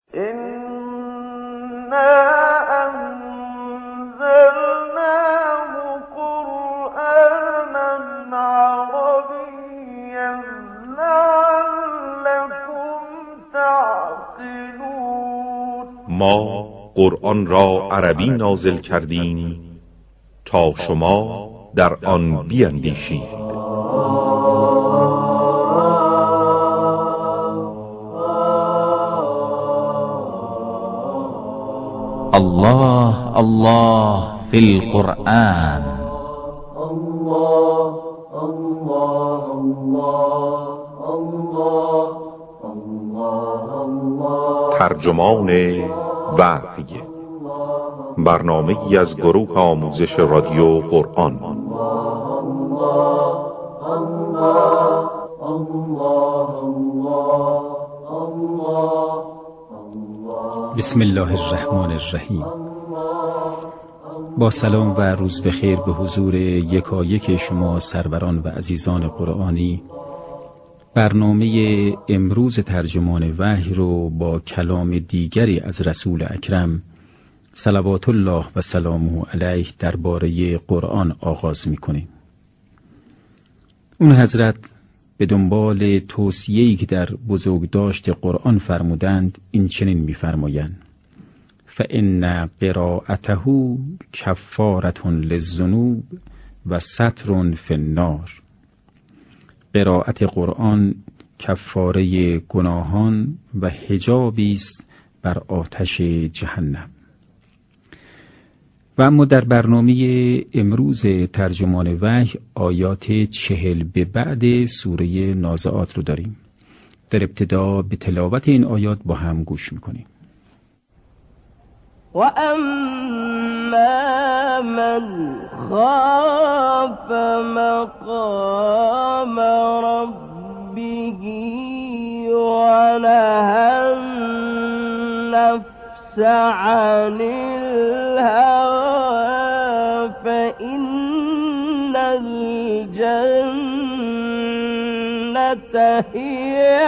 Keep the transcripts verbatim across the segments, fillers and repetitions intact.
ما قرآن را عربی نازل کردیم تا شما در آن بیندیشید. الله الله فی القرآن. الله الله الله الله الله. ترجمان وحی، برنامه‌ای از گروه آموزش رادیو قرآن. بسم الله الرحمن الرحیم. با سلام و روز بخیر به حضور یکایک شما سروران و عزیزان قرآنی، برنامه امروز ترجمان وحی رو با کلام دیگری از رسول اکرم صلوات الله و سلامه علیه درباره قرآن آغاز می‌کنیم. اون حضرت به دنبال توصیه‌ای که در بزرگداشت قرآن فرمودند این چنین می‌فرمایند: فإن قراءته کفارة للذنوب و ستر فی النار. قرائت قرآن کفاره گناهان و حجابی است بر آتش جهنم. و اما در برنامه امروز ترجمان وحی آیات چهل به بعد سوره نازعات رو داریم. در ابتدا به تلاوت این آیات با هم گوش میکنیم. و اما من خاف مقام ربه و نهى النفس عن الهوى فإن الجنة هي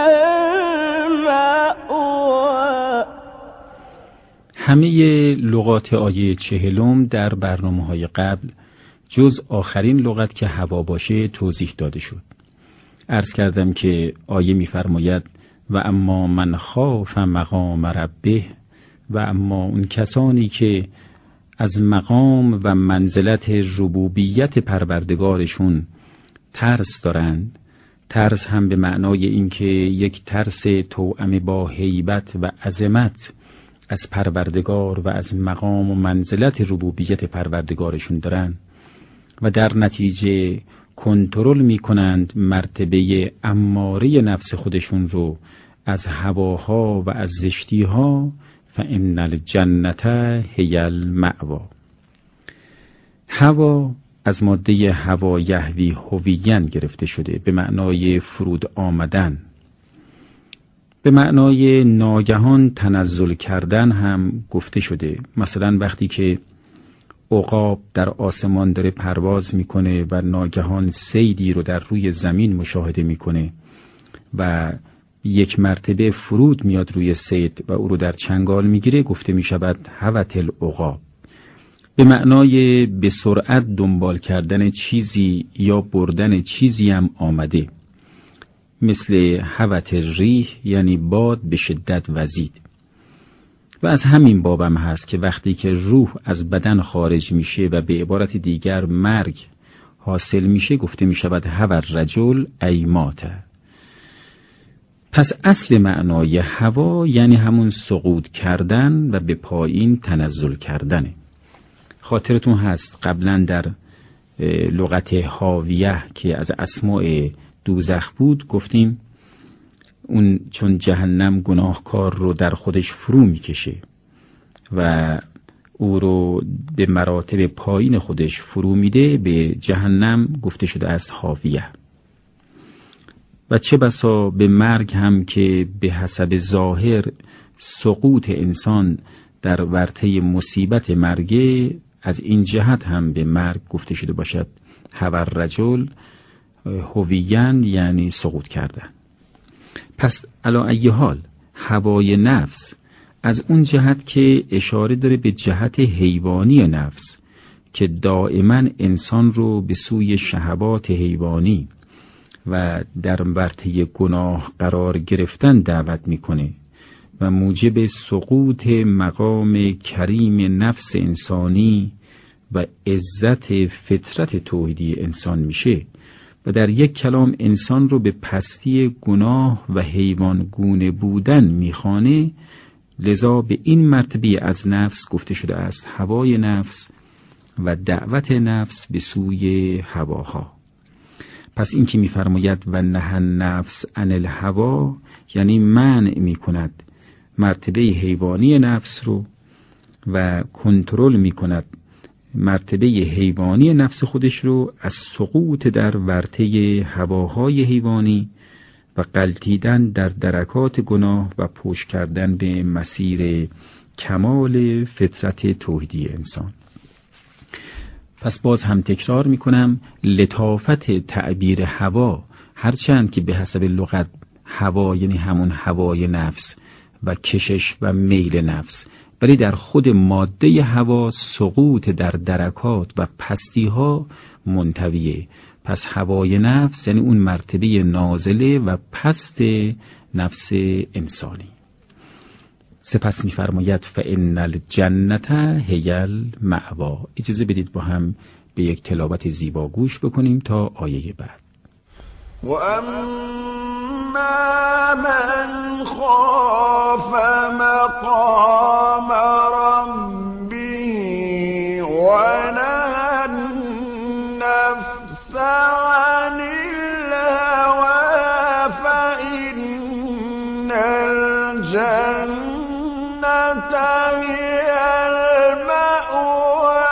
المأوى. همه لغات آیه چهلم در برنامه‌های قبل جز آخرین لغت که هوا باشه توضیح داده شد. عرض کردم که آیه می‌فرماید و اما من خاف مقام ربه، و اما اون کسانی که از مقام و منزلت ربوبیت پروردگارشون ترس دارند. ترس هم به معنای این که یک ترس توأم با هیبت و عظمت از پروردگار و از مقام و منزلت ربوبیت پروردگارشون دارن و در نتیجه کنترل میکنند مرتبه اماره نفس خودشون رو از هواها و از زشتیها. فإن الجنة هی المأوى. هوا از ماده هوا یهوی هویین گرفته شده به معنای فرود آمدن، به معنای ناگهان تنزل کردن هم گفته شده. مثلا وقتی که عقاب در آسمان داره پرواز میکنه و ناگهان صیدی رو در روی زمین مشاهده میکنه و یک مرتبه فرود میاد روی صید و او رو در چنگال میگیره، گفته میشود هوت العقاب، به معنای به سرعت دنبال کردن چیزی یا بردن چیزی هم آمده. مثل هوت الریح یعنی باد به شدت وزید. و از همین بابم هست که وقتی که روح از بدن خارج میشه و به عبارت دیگر مرگ حاصل میشه، گفته میشود هوى الرجل ای مات. پس اصل معنای هوا یعنی همون سقوط کردن و به پایین تنزل کردنه. خاطرتون هست قبلا در لغت هاویه که از اسماء دوزخ بود گفتیم اون چون جهنم گناهکار رو در خودش فرو میکشه و او رو به مراتب پایین خودش فرو میده، به جهنم گفته شده از هاویه. و چه بسا به مرگ هم که به حسب ظاهر سقوط انسان در ورطه مصیبت مرگه، از این جهت هم به مرگ گفته شده باشد هوى الرجل هویین یعنی سقوط کردن. پس علی ای حال هوای نفس از اون جهت که اشاره داره به جهت حیوانی نفس که دائما انسان رو به سوی شهوات حیوانی و در ورطه گناه قرار گرفتن دعوت میکنه و موجب سقوط مقام کریم نفس انسانی و عزت فطرت توحیدی انسان میشه و در یک کلام انسان رو به پستی گناه و حیوان گونه بودن میخوانه. لذا به این مرتبه از نفس گفته شده است هوای نفس و دعوت نفس به سوی هواها. پس این که می‌فرماید و نهى النفس عن الهوی یعنی منع می‌کند مرتبه حیوانی نفس رو و کنترل می‌کند مرتبه حیوانی نفس خودش رو از سقوط در ورطه هواهای حیوانی و غلتیدن در درکات گناه و پشت کردن به مسیر کمال فطرت توحیدی انسان. پس باز هم تکرار میکنم لطافت تعبیر هوا، هرچند که به حسب لغت هوا یعنی همون هوای نفس و کشش و میل نفس، ولی در خود ماده هوا سقوط در درکات و پستی ها منطویه. پس هوای نفس یعنی اون مرتبه نازله و پست نفس انسانی. سپس می‌فرماید فإن الجنة هی المأوی. اجازه بدید با هم به یک تلاوت زیبا گوش بکنیم تا آیه بعد. و اما من خاف مقام ربه و نهى النفس عن الهوى فإن الجنة هي المأوى.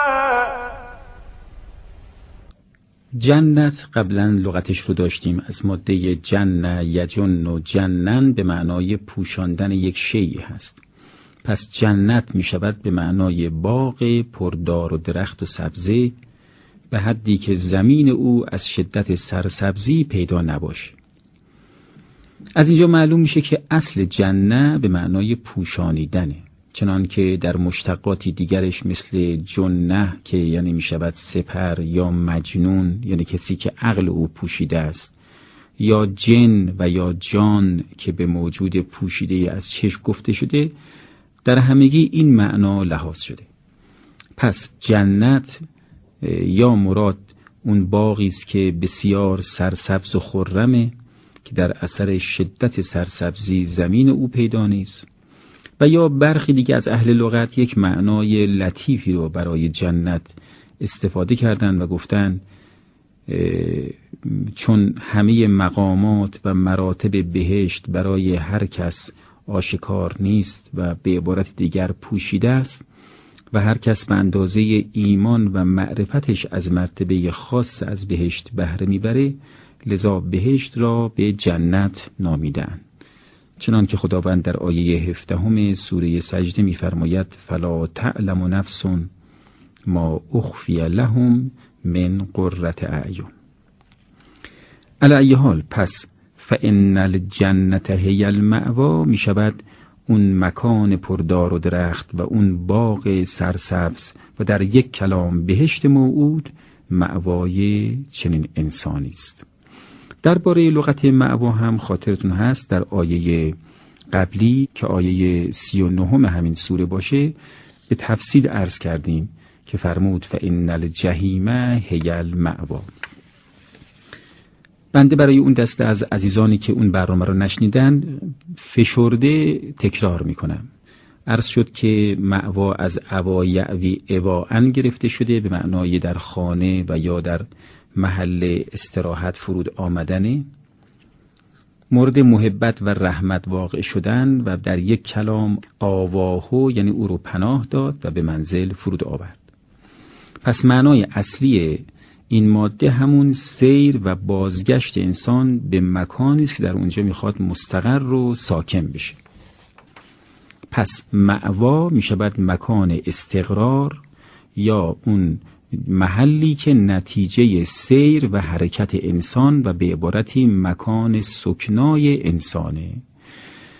جنت قبلا لغتش رو داشتیم از ماده جنه یجن و جنن به معنای پوشاندن یک شیء هست. پس جنت می شود به معنای باغ پردار و درخت و سبزه به حدی که زمین او از شدت سرسبزی پیدا نباشه. از اینجا معلوم میشه که اصل جنه به معنای پوشانیدنه، چنان که در مشتقاتی دیگرش مثل جنه که یعنی میشود سپر یا مجنون یعنی کسی که عقل او پوشیده است، یا جن و یا جان که به موجود پوشیده از چشم گفته شده، در همگی این معنا لحاظ شده. پس جنت یا مراد اون باغی است که بسیار سرسبز و خرمه که در اثر شدت سرسبزی زمین او پیدا نیست، و یا برخی دیگه از اهل لغت یک معنای لطیفی رو برای جنت استفاده کردن و گفتن چون همه مقامات و مراتب بهشت برای هر کس آشکار نیست و به عبارت دیگر پوشیده است و هر کس به اندازه ایمان و معرفتش از مرتبه خاص از بهشت بهره میبره، لذا بهشت را به جنت نامیدن. چنان که خداوند در آیه هفدهم سوره سجده می‌فرماید فلا تعلم نفس ما اخفی لهم من قرة اعین. علی ای حال پس فإن الجنة هی المأوی می شود اون مکان پردار و درخت و اون باغ سرسبز و در یک کلام بهشت موعود مأوای چنین انسانی است. درباره لغت مأوا هم خاطرتون هست در آیه قبلی که آیه سی و نهم همین سوره باشه به تفصیل عرض کردیم که فرمود فإن الجحیم هی المأوا. بنده برای اون دسته از عزیزانی که اون برنامه رو نشنیدن فشرده تکرار میکنم. عرض شد که مأوا از اوا یعوی اواعن گرفته شده به معنای در خانه و یا در محل استراحت فرود آمدنه، مورد محبت و رحمت واقع شدن و در یک کلام آواهو یعنی او رو پناه داد و به منزل فرود آورد. پس معنای اصلی این ماده همون سیر و بازگشت انسان به مکانی است که در اونجا میخواد مستقر و ساکن بشه. پس مأوا میشود مکان استقرار یا اون محلی که نتیجه سیر و حرکت انسان و به عبارتی مکان سکنای انسانه.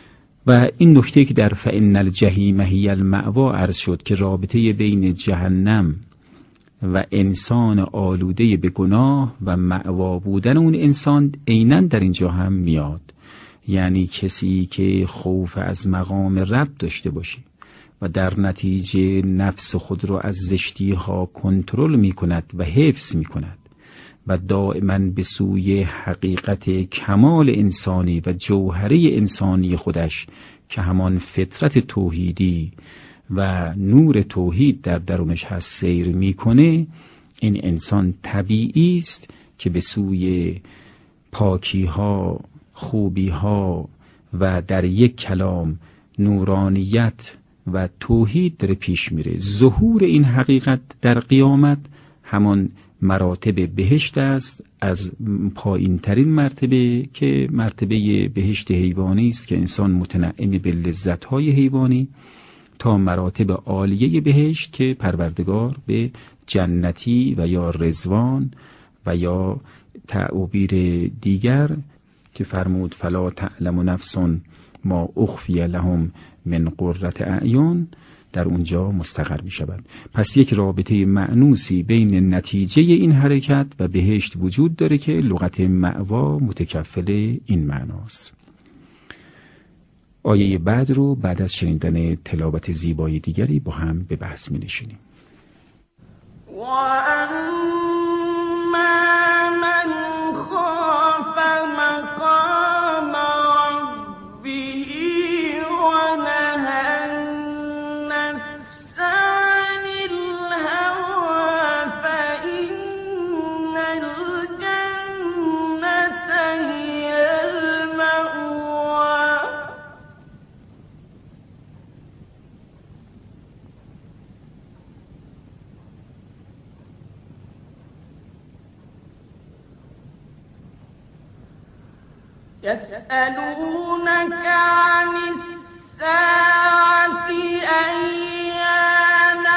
و این نکته که در فإن الجحیم هی المأوا عرض شد که رابطه بین جهنم و انسان آلوده به گناه و مأوا بودن اون انسان عیناً در اینجا هم میاد. یعنی کسی که خوف از مقام رب داشته باشه و در نتیجه نفس خود را از زشتی ها کنترل می کند و حفظ می کند و دائما به سوی حقیقت کمال انسانی و جوهره انسانی خودش که همان فطرت توحیدی و نور توحید در درونش هست سیر میکنه، این انسان طبیعی است که به سوی پاکی ها، خوبی ها و در یک کلام نورانیت و توحید داره پیش میره. ظهور این حقیقت در قیامت همان مراتب بهشت است، از پایین ترین مرتبه که مرتبه بهشت حیوانی است که انسان متنعم به لذت های حیوانی تا مراتب عالیه بهشت که پروردگار به جنتی و یا رضوان و یا تعبیر دیگر که فرمود فلا تعلم نفس ما اخفی لهم من قرة اعین در اونجا مستقر می شود. پس یک رابطه مأنوسی بین نتیجه این حرکت و بهشت وجود داره که لغت مأوا متکفل این معناست. آیه بعد رو بعد از شنیدن تلاوت زیبای دیگری با هم به بحث می نشینیم. يسألونك عن الساعة أيان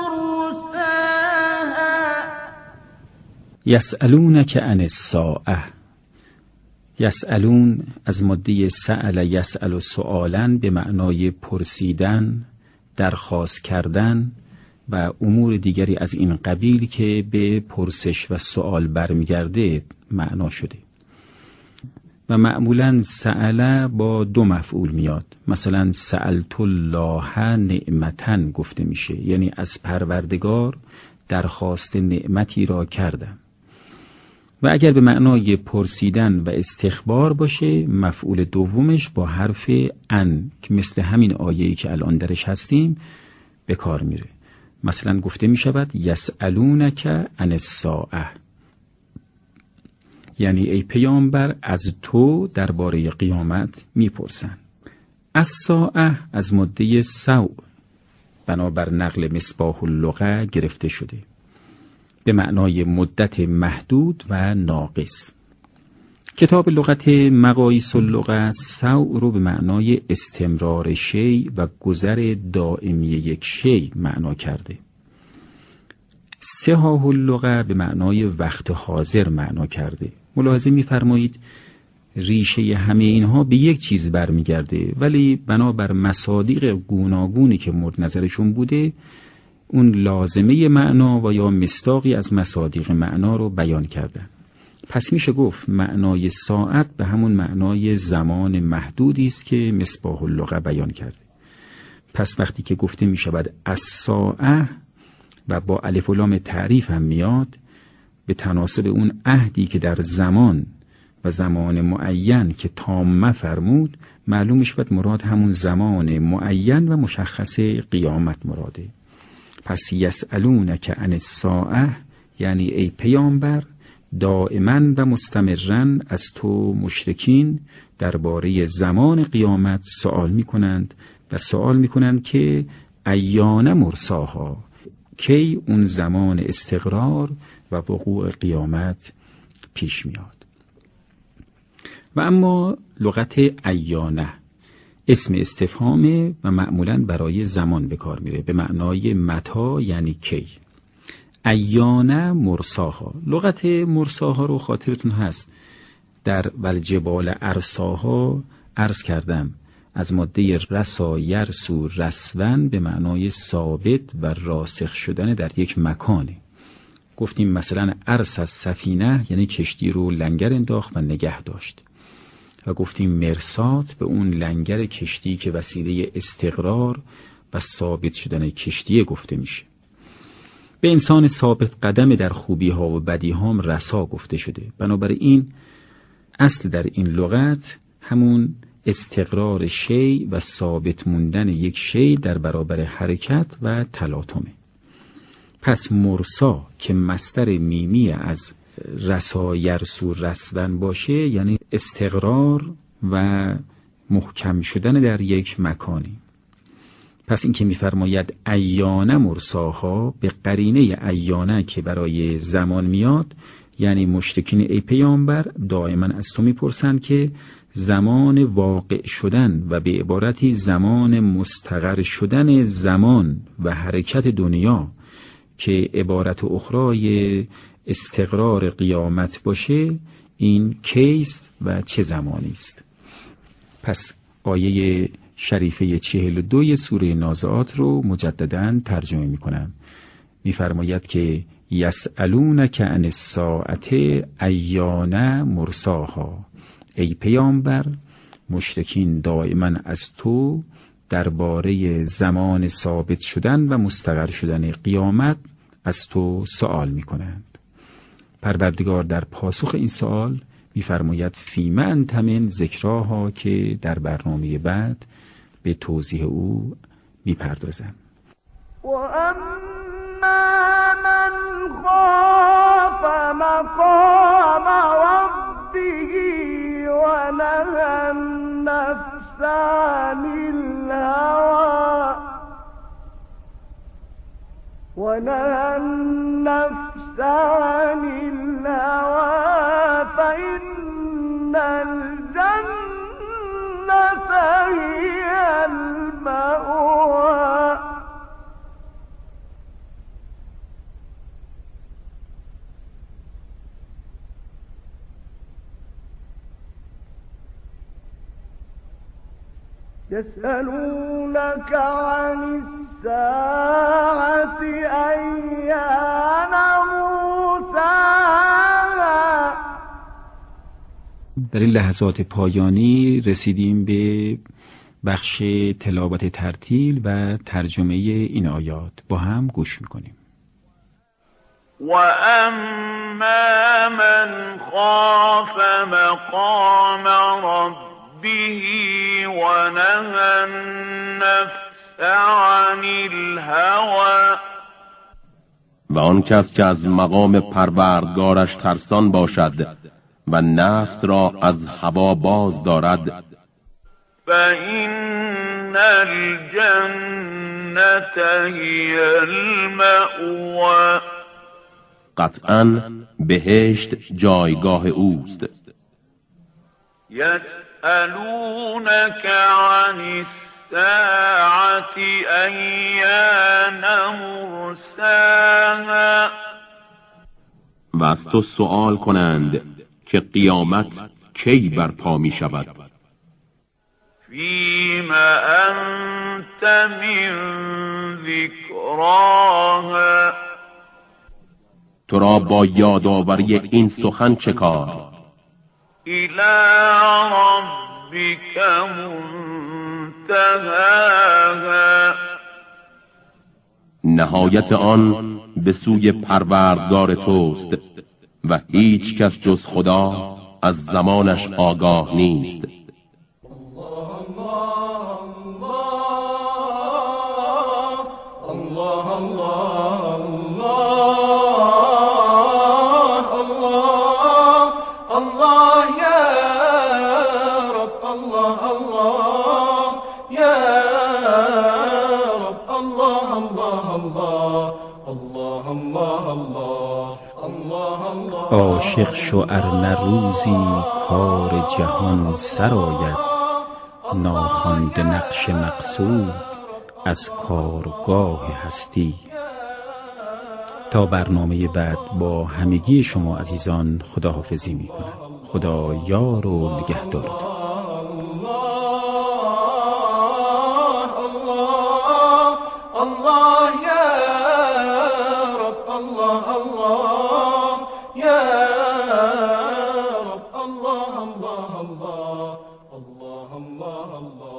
مرساها یسألونک عن الساعة. یسألون از ماده سأل یسأل سؤالاً به معنای پرسیدن، درخواست کردن و امور دیگری از این قبیل که به پرسش و سؤال برمیگرده معنا شده و معمولاً سأل با دو مفعول میاد. مثلا سألت الله نعمتاً گفته میشه، یعنی از پروردگار درخواست نعمتی را کردم. و اگر به معنای پرسیدن و استخبار باشه مفعول دومش با حرف ان که مثل همین آیه‌ای که الان درش هستیم به کار میره. مثلا گفته میشود یسألونک عن الساعة، یعنی ای پیامبر از تو درباره قیامت میپرسن. از ساعه از ماده سوء بنابر نقل مصباح اللغه گرفته شده به معنای مدت محدود و ناقص. کتاب لغت مقاییس اللغه سوء رو به معنای استمرار شی و گذر دائمی یک شی معنا کرده. صحاح اللغه به معنای وقت حاضر معنا کرده. ملاحظه می‌فرمایید ریشه همه اینها به یک چیز برمیگرده، ولی بنابر مصادیق گوناگونی که مورد نظرشون بوده اون لازمه معنا و یا مصداقی از مصادیق معنا رو بیان کردن. پس میشه گفت معنای ساعت به همون معنای زمان محدودی است که مصباح اللغه بیان کرده. پس وقتی که گفته میشود الساعه و با الف و لام تعریف هم میاد به تناسب اون عهدی که در زمان و زمان معین که تام فرمود معلوم میشود مراد همون زمان معین و مشخص قیامت مراده. پس یسألونک عن الساعه یعنی ای پیامبر دائما و مستمرا از تو مشرکین درباره زمان قیامت سوال میکنند و سوال میکنند که ایان مرساها، کی اون زمان استقرار و وقوع قیامت پیش میاد. و اما لغت ایانه اسم استفهامه و معمولاً برای زمان به کار میره به معنای متا یعنی کی. ایانه مرساها، لغت مرساها رو خاطرتون هست در والجبال ارساها عرض کردم از ماده رسا یرسو رسون به معنای ثابت و راسخ شدن در یک مکانه. گفتیم مثلا ارس از سفینه یعنی کشتی رو لنگر انداخت و نگه داشت، و گفتیم مرسات به اون لنگر کشتی که وسیله استقرار و ثابت شدن کشتی گفته میشه. به انسان ثابت قدم در خوبی ها و بدی ها رسا گفته شده. بنابراین اصل در این لغت همون استقرار شی و ثابت موندن یک شی در برابر حرکت و تلاطمه. پس مرسا که مصدر میمی از رسا یرسو رسون باشه یعنی استقرار و محکم شدن در یک مکانی. پس این که می‌فرماید ایانه مرساها به قرینه ایانه که برای زمان میاد، یعنی مشرکین ای پیامبر دائما از تو میپرسند که زمان واقع شدن و به عبارتی زمان مستقر شدن زمان و حرکت دنیا که عبارت اخرای استقرار قیامت باشه، این کیست و چه زمانی است؟ پس آیه شریفه چهل و دو سوره نازعات رو مجدداً ترجمه می کنم. می فرماید که یسألونک عن الساعة ایان مرساها. ای پیامبر، مشرکین دائما از تو درباره زمان ثابت شدن و مستقر شدن قیامت از تو سوال می کنند. پروردگار در پاسخ این سوال می‌فرماید فیما انت من ذکراها که در برنامه بعد به توضیح او می‌پردازم. و اما من خاف مقام ربه و نهى النفس عن الهوى و نهى النفس عن الهوى فإن الجنة هي المأوى. يسألونك عن الساعة أيان مرساها. در این لحظات پایانی رسیدیم به بخش تلاوت ترتیل و ترجمه این آیات. با هم گوش میکنیم. و اما من خاف مقام ربه و نهى النفس عن الهوى. و آن کس که از مقام پروردگارش ترسان باشد و نفس را از هوا باز دارد، فإن الجنة هي المأوى. قطعاً بهشت جایگاه اوست. يسألونك عن الساعة أيان مرساها. و از تو سؤال کنند که قیامت کی برپا می شود. فیما انت من ذکراها. تو را با یادآوری این سخن چه کار؟ الی ربک منتهاها. نهایت آن به سوی پروردگار توست و هیچ کس جز خدا از زمانش آگاه نیست. عاشق شو ار روزی کار جهان سرآید، ناخوانده نقش مقصود از کارگاه هستی. تا برنامه بعد با همگی شما عزیزان خداحافظی می کنم. خدا یار و نگهدارتون. الله الله يا رب الله الله الله الله الله الله